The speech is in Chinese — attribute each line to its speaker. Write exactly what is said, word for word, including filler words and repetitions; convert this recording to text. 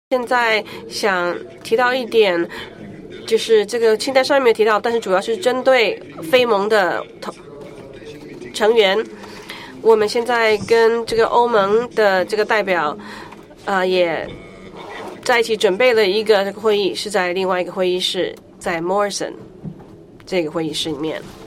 Speaker 1: 现在想提到一点，就是这个清单上面没有提到，但是主要是针对非盟的成员。我们现在跟这个欧盟的这个代表，呃，也在一起准备了一个这个会议，是在另外一个会议室，在 Morrison 这个会议室里面。